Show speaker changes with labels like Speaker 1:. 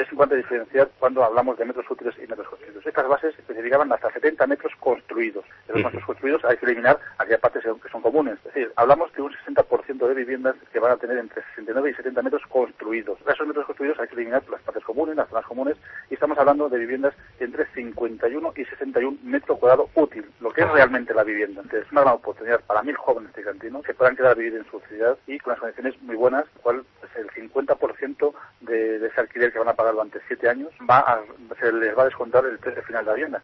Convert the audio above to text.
Speaker 1: es importante diferenciar cuando hablamos de metros útiles y metros construidos. Estas bases especificaban hasta 70 metros construidos. De los metros construidos hay que eliminar aquellas partes que son comunes. Es decir, hablamos de un 60% de viviendas que van a tener entre 69 y 70 metros construidos. De esos metros construidos hay que eliminar las partes comunes, las zonas comunes, y estamos hablando de viviendas entre 51 y 61 metros cuadrados útil, lo que es realmente la vivienda. Entonces, es una gran oportunidad para 1.000 jóvenes tricantinos que puedan quedar a vivir en su ciudad y con las condiciones muy buenas, cual pues, el 50% de ese alquiler que van a pagar durante 7 años se les va a descontar el precio final de la vivienda.